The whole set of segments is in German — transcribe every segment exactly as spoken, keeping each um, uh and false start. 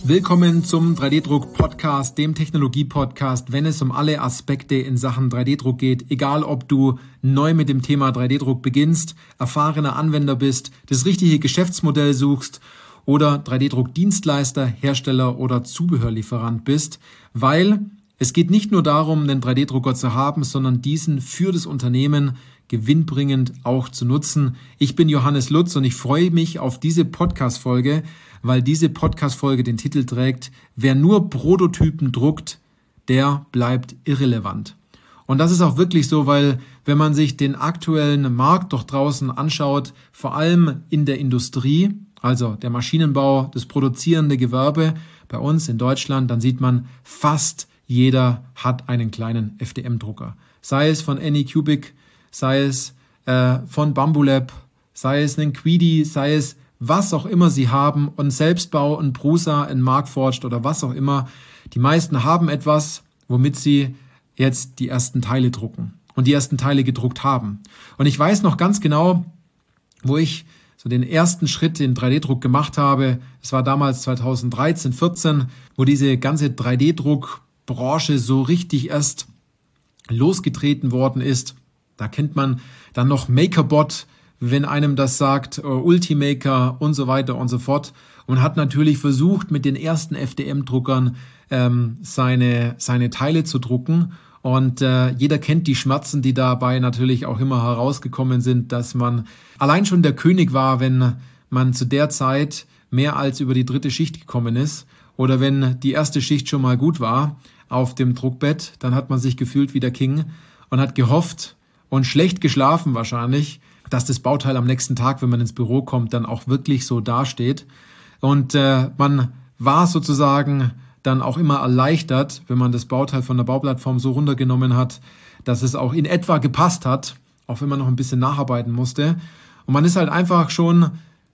Willkommen zum drei D-Druck-Podcast, dem Technologie-Podcast, wenn es um alle Aspekte in Sachen drei D-Druck geht. Egal, ob du neu mit dem Thema drei D-Druck beginnst, erfahrener Anwender bist, das richtige Geschäftsmodell suchst oder drei D-Druck-Dienstleister, Hersteller oder Zubehörlieferant bist, weil es geht nicht nur darum, einen drei D-Drucker zu haben, sondern diesen für das Unternehmen gewinnbringend auch zu nutzen. Ich bin Johannes Lutz und ich freue mich auf diese Podcast-Folge, weil diese Podcast-Folge den Titel trägt: Wer nur Prototypen druckt, der bleibt irrelevant. Und das ist auch wirklich so, weil wenn man sich den aktuellen Markt doch draußen anschaut, vor allem in der Industrie, also der Maschinenbau, das produzierende Gewerbe bei uns in Deutschland, dann sieht man, fast jeder hat einen kleinen F D M-Drucker. Sei es von Anycubic, sei es äh, von Bambulab, sei es ein Quidi, sei es was auch immer sie haben, und Selbstbau, ein Prusa, ein Markforged oder was auch immer. Die meisten haben etwas, womit sie jetzt die ersten Teile drucken und die ersten Teile gedruckt haben. Und ich weiß noch ganz genau, wo ich so den ersten Schritt in drei D-Druck gemacht habe. Es war damals zweitausenddreizehn, vierzehn, wo diese ganze drei D-Druck-Branche so richtig erst losgetreten worden ist. Da kennt man dann noch MakerBot, wenn einem das sagt, Ultimaker und so weiter und so fort. Und hat natürlich versucht, mit den ersten F D M-Druckern ähm, seine, seine Teile zu drucken. Und äh, jeder kennt die Schmerzen, die dabei natürlich auch immer herausgekommen sind, dass man allein schon der König war, wenn man zu der Zeit mehr als über die dritte Schicht gekommen ist. Oder wenn die erste Schicht schon mal gut war auf dem Druckbett, dann hat man sich gefühlt wie der King und hat gehofft und schlecht geschlafen wahrscheinlich, dass das Bauteil am nächsten Tag, wenn man ins Büro kommt, dann auch wirklich so dasteht. Und äh, man war sozusagen dann auch immer erleichtert, wenn man das Bauteil von der Bauplattform so runtergenommen hat, dass es auch in etwa gepasst hat, auch wenn man noch ein bisschen nacharbeiten musste. Und man ist halt einfach schon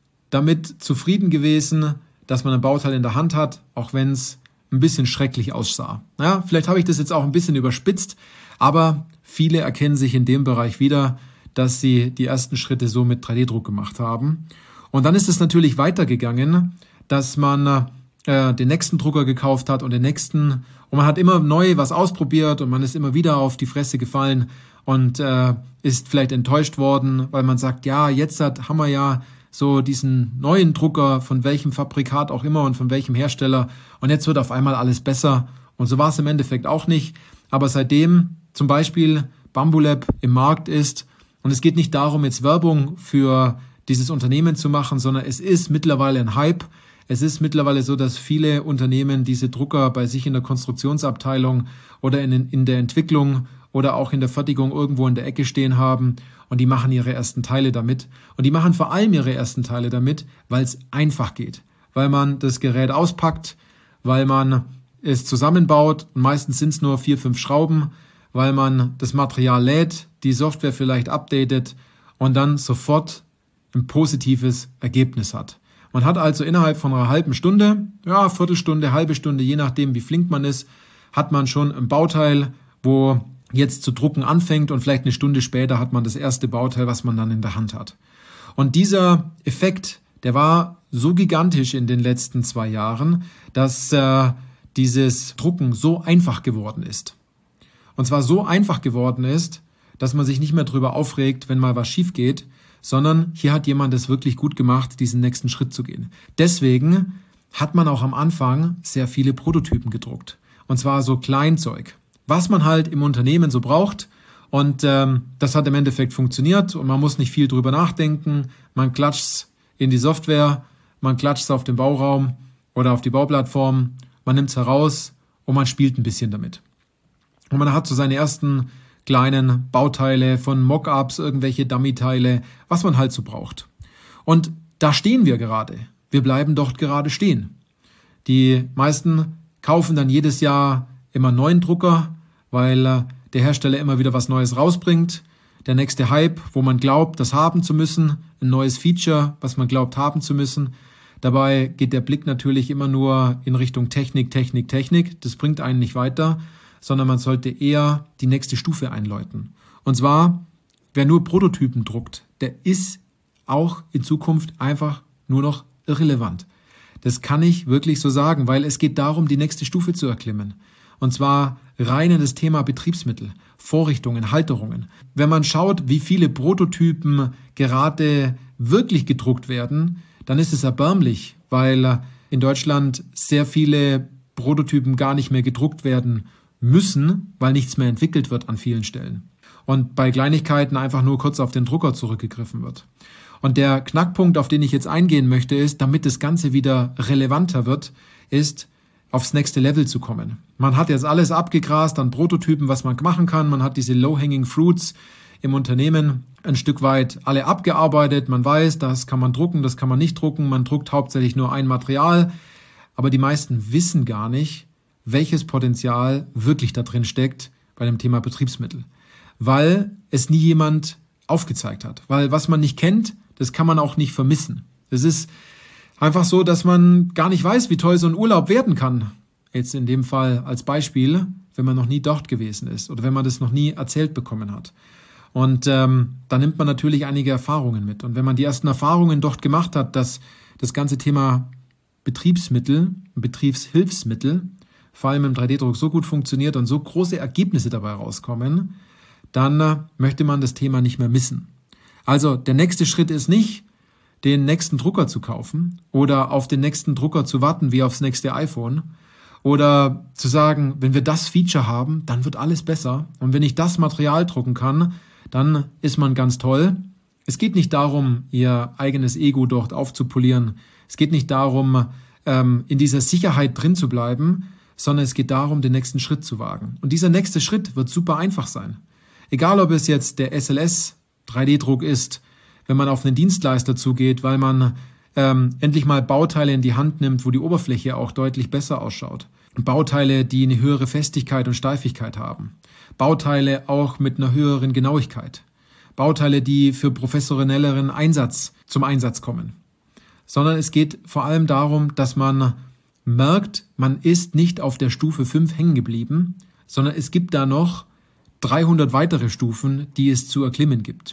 damit zufrieden gewesen, dass man ein Bauteil in der Hand hat, auch wenn es ein bisschen schrecklich aussah. Ja, vielleicht habe ich das jetzt auch ein bisschen überspitzt, aber viele erkennen sich in dem Bereich wieder, dass sie die ersten Schritte so mit drei D-Druck gemacht haben. Und dann ist es natürlich weitergegangen, dass man äh, den nächsten Drucker gekauft hat und den nächsten. Und man hat immer neu was ausprobiert und man ist immer wieder auf die Fresse gefallen und äh, ist vielleicht enttäuscht worden, weil man sagt, ja, jetzt hat, haben wir ja so diesen neuen Drucker, von welchem Fabrikat auch immer und von welchem Hersteller. Und jetzt wird auf einmal alles besser. Und so war es im Endeffekt auch nicht. Aber seitdem zum Beispiel Bambulab im Markt ist, und es geht nicht darum, jetzt Werbung für dieses Unternehmen zu machen, sondern es ist mittlerweile ein Hype. Es ist mittlerweile so, dass viele Unternehmen diese Drucker bei sich in der Konstruktionsabteilung oder in, in der Entwicklung oder auch in der Fertigung irgendwo in der Ecke stehen haben und die machen ihre ersten Teile damit. Und die machen vor allem ihre ersten Teile damit, weil es einfach geht. Weil man das Gerät auspackt, weil man es zusammenbaut und meistens sind es nur vier, fünf Schrauben, weil man das Material lädt, die Software vielleicht updatet und dann sofort ein positives Ergebnis hat. Man hat also innerhalb von einer halben Stunde, ja, Viertelstunde, halbe Stunde, je nachdem wie flink man ist, hat man schon ein Bauteil, wo jetzt zu drucken anfängt, und vielleicht eine Stunde später hat man das erste Bauteil, was man dann in der Hand hat. Und dieser Effekt, der war so gigantisch in den letzten zwei Jahren, dass äh, dieses Drucken so einfach geworden ist. Und zwar so einfach geworden ist, dass man sich nicht mehr drüber aufregt, wenn mal was schief geht, sondern hier hat jemand es wirklich gut gemacht, diesen nächsten Schritt zu gehen. Deswegen hat man auch am Anfang sehr viele Prototypen gedruckt. Und zwar so Kleinzeug, was man halt im Unternehmen so braucht. Und ähm, das hat im Endeffekt funktioniert und man muss nicht viel drüber nachdenken. Man klatscht es in die Software, man klatscht es auf den Bauraum oder auf die Bauplattform, man nimmt es heraus und man spielt ein bisschen damit. Und man hat so seine ersten kleinen Bauteile von Mockups, irgendwelche Dummy-Teile, was man halt so braucht. Und da stehen wir gerade. Wir bleiben dort gerade stehen. Die meisten kaufen dann jedes Jahr immer neuen Drucker, weil der Hersteller immer wieder was Neues rausbringt. Der nächste Hype, wo man glaubt, das haben zu müssen, ein neues Feature, was man glaubt haben zu müssen. Dabei geht der Blick natürlich immer nur in Richtung Technik, Technik, Technik. Das bringt einen nicht weiter, sondern man sollte eher die nächste Stufe einläuten. Und zwar, wer nur Prototypen druckt, der ist auch in Zukunft einfach nur noch irrelevant. Das kann ich wirklich so sagen, weil es geht darum, die nächste Stufe zu erklimmen. Und zwar rein in das Thema Betriebsmittel, Vorrichtungen, Halterungen. Wenn man schaut, wie viele Prototypen gerade wirklich gedruckt werden, dann ist es erbärmlich, weil in Deutschland sehr viele Prototypen gar nicht mehr gedruckt werden müssen, weil nichts mehr entwickelt wird an vielen Stellen. Und bei Kleinigkeiten einfach nur kurz auf den Drucker zurückgegriffen wird. Und der Knackpunkt, auf den ich jetzt eingehen möchte, ist, damit das Ganze wieder relevanter wird, ist, aufs nächste Level zu kommen. Man hat jetzt alles abgegrast an Prototypen, was man machen kann. Man hat diese Low-Hanging Fruits im Unternehmen ein Stück weit alle abgearbeitet. Man weiß, das kann man drucken, das kann man nicht drucken. Man druckt hauptsächlich nur ein Material. Aber die meisten wissen gar nicht, welches Potenzial wirklich da drin steckt bei dem Thema Betriebsmittel. Weil es nie jemand aufgezeigt hat. Weil was man nicht kennt, das kann man auch nicht vermissen. Es ist einfach so, dass man gar nicht weiß, wie toll so ein Urlaub werden kann. Jetzt in dem Fall als Beispiel, wenn man noch nie dort gewesen ist oder wenn man das noch nie erzählt bekommen hat. Und ähm, da nimmt man natürlich einige Erfahrungen mit. Und wenn man die ersten Erfahrungen dort gemacht hat, dass das ganze Thema Betriebsmittel, Betriebshilfsmittel, vor allem im drei D Druck so gut funktioniert und so große Ergebnisse dabei rauskommen, dann äh, möchte man das Thema nicht mehr missen. Also der nächste Schritt ist nicht, den nächsten Drucker zu kaufen oder auf den nächsten Drucker zu warten wie aufs nächste iPhone oder zu sagen, wenn wir das Feature haben, dann wird alles besser und wenn ich das Material drucken kann, dann ist man ganz toll. Es geht nicht darum, ihr eigenes Ego dort aufzupolieren. Es geht nicht darum, ähm, in dieser Sicherheit drin zu bleiben, sondern es geht darum, den nächsten Schritt zu wagen. Und dieser nächste Schritt wird super einfach sein. Egal, ob es jetzt der S L S drei D Druck ist, wenn man auf einen Dienstleister zugeht, weil man ähm, endlich mal Bauteile in die Hand nimmt, wo die Oberfläche auch deutlich besser ausschaut. Bauteile, die eine höhere Festigkeit und Steifigkeit haben. Bauteile auch mit einer höheren Genauigkeit. Bauteile, die für professionelleren Einsatz zum Einsatz kommen. Sondern es geht vor allem darum, dass man merkt, man ist nicht auf der Stufe fünf hängen geblieben, sondern es gibt da noch dreihundert weitere Stufen, die es zu erklimmen gibt.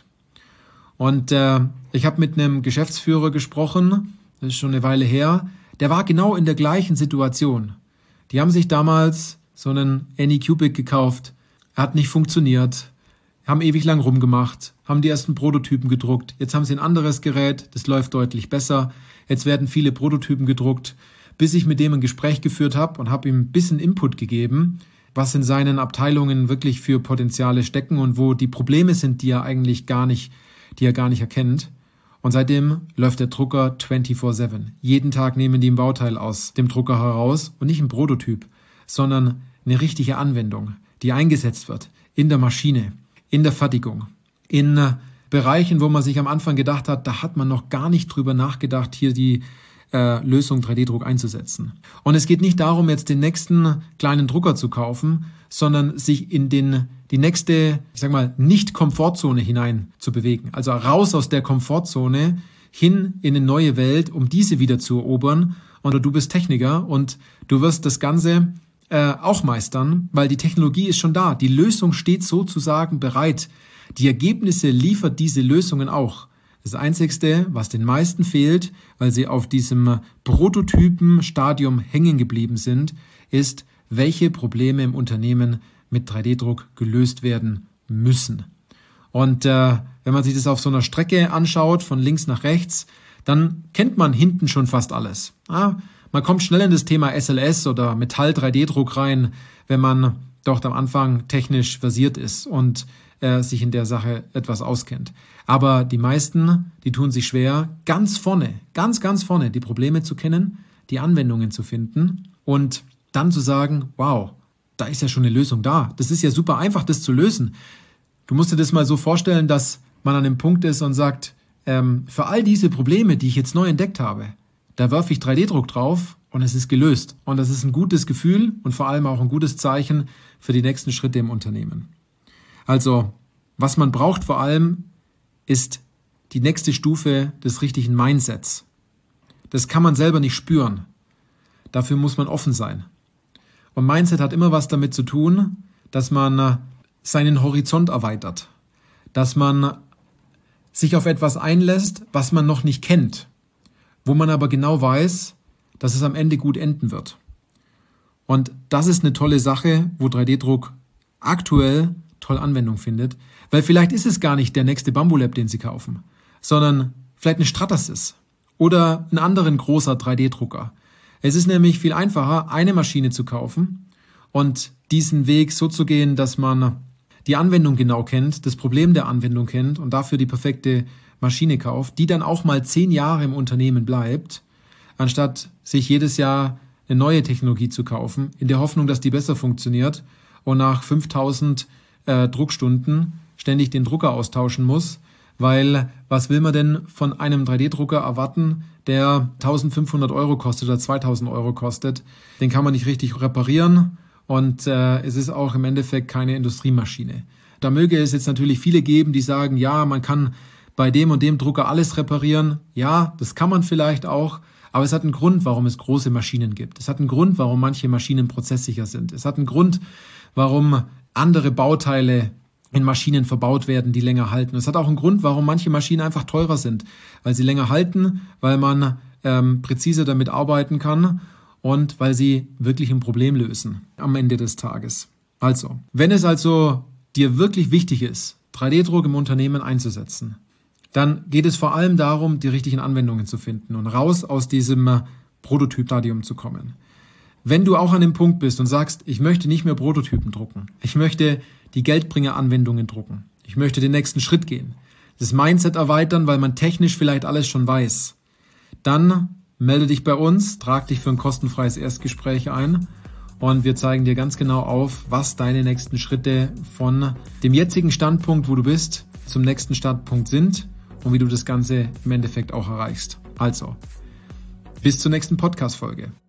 Und äh, ich habe mit einem Geschäftsführer gesprochen, das ist schon eine Weile her, der war genau in der gleichen Situation. Die haben sich damals so einen Anycubic gekauft, er hat nicht funktioniert, haben ewig lang rumgemacht, haben die ersten Prototypen gedruckt, jetzt haben sie ein anderes Gerät, das läuft deutlich besser, jetzt werden viele Prototypen gedruckt, bis ich mit dem ein Gespräch geführt habe und habe ihm ein bisschen Input gegeben, was in seinen Abteilungen wirklich für Potenziale stecken und wo die Probleme sind, die er eigentlich gar nicht, die er gar nicht erkennt. Und seitdem läuft der Drucker vierundzwanzig sieben. Jeden Tag nehmen die ein Bauteil aus dem Drucker heraus und nicht ein Prototyp, sondern eine richtige Anwendung, die eingesetzt wird in der Maschine, in der Fertigung, in äh, Bereichen, wo man sich am Anfang gedacht hat, da hat man noch gar nicht drüber nachgedacht, hier die äh, Lösung drei D Druck einzusetzen. Und es geht nicht darum, jetzt den nächsten kleinen Drucker zu kaufen, sondern sich in den die nächste, ich sag mal, Nicht-Komfortzone hinein zu bewegen. Also raus aus der Komfortzone hin in eine neue Welt, um diese wieder zu erobern. Und du bist Techniker und du wirst das Ganze äh, auch meistern, weil die Technologie ist schon da. Die Lösung steht sozusagen bereit. Die Ergebnisse liefert diese Lösungen auch. Das Einzigste, was den meisten fehlt, weil sie auf diesem Prototypen-Stadium hängen geblieben sind, ist, welche Probleme im Unternehmen mit drei D Druck gelöst werden müssen. Und äh, wenn man sich das auf so einer Strecke anschaut, von links nach rechts, dann kennt man hinten schon fast alles. Ja, man kommt schnell in das Thema S L S oder Metall drei D Druck rein, wenn man dort am Anfang technisch versiert ist und äh, sich in der Sache etwas auskennt. Aber die meisten, die tun sich schwer, ganz vorne, ganz, ganz vorne die Probleme zu kennen, die Anwendungen zu finden und dann zu sagen, wow, da ist ja schon eine Lösung da. Das ist ja super einfach, das zu lösen. Du musst dir das mal so vorstellen, dass man an dem Punkt ist und sagt, ähm, für all diese Probleme, die ich jetzt neu entdeckt habe, da werfe ich drei D Druck drauf und es ist gelöst. Und das ist ein gutes Gefühl und vor allem auch ein gutes Zeichen für die nächsten Schritte im Unternehmen. Also, was man braucht vor allem, ist die nächste Stufe des richtigen Mindsets. Das kann man selber nicht spüren. Dafür muss man offen sein. Und Mindset hat immer was damit zu tun, dass man seinen Horizont erweitert, dass man sich auf etwas einlässt, was man noch nicht kennt, wo man aber genau weiß, dass es am Ende gut enden wird. Und das ist eine tolle Sache, wo drei D Druck aktuell toll Anwendung findet, weil vielleicht ist es gar nicht der nächste Bambu-Lab, den Sie kaufen, sondern vielleicht eine Stratasys oder einen anderen großer drei D Drucker. Es ist nämlich viel einfacher, eine Maschine zu kaufen und diesen Weg so zu gehen, dass man die Anwendung genau kennt, das Problem der Anwendung kennt und dafür die perfekte Maschine kauft, die dann auch mal zehn Jahre im Unternehmen bleibt, anstatt sich jedes Jahr eine neue Technologie zu kaufen, in der Hoffnung, dass die besser funktioniert und nach fünftausend äh, Druckstunden ständig den Drucker austauschen muss, weil was will man denn von einem drei D Drucker erwarten, der eintausendfünfhundert Euro kostet oder zweitausend Euro kostet? Den kann man nicht richtig reparieren und äh, es ist auch im Endeffekt keine Industriemaschine. Da möge es jetzt natürlich viele geben, die sagen, ja, man kann bei dem und dem Drucker alles reparieren. Ja, das kann man vielleicht auch. Aber es hat einen Grund, warum es große Maschinen gibt. Es hat einen Grund, warum manche Maschinen prozesssicher sind. Es hat einen Grund, warum andere Bauteile in Maschinen verbaut werden, die länger halten. Es hat auch einen Grund, warum manche Maschinen einfach teurer sind, weil sie länger halten, weil man ähm, präziser damit arbeiten kann und weil sie wirklich ein Problem lösen am Ende des Tages. Also, wenn es also dir wirklich wichtig ist, drei D Druck im Unternehmen einzusetzen, dann geht es vor allem darum, die richtigen Anwendungen zu finden und raus aus diesem Prototypstadium zu kommen. Wenn du auch an dem Punkt bist und sagst, ich möchte nicht mehr Prototypen drucken, ich möchte die Geldbringer-Anwendungen drucken, ich möchte den nächsten Schritt gehen, das Mindset erweitern, weil man technisch vielleicht alles schon weiß, dann melde dich bei uns, trag dich für ein kostenfreies Erstgespräch ein und wir zeigen dir ganz genau auf, was deine nächsten Schritte von dem jetzigen Standpunkt, wo du bist, zum nächsten Startpunkt sind und wie du das Ganze im Endeffekt auch erreichst. Also, bis zur nächsten Podcast-Folge.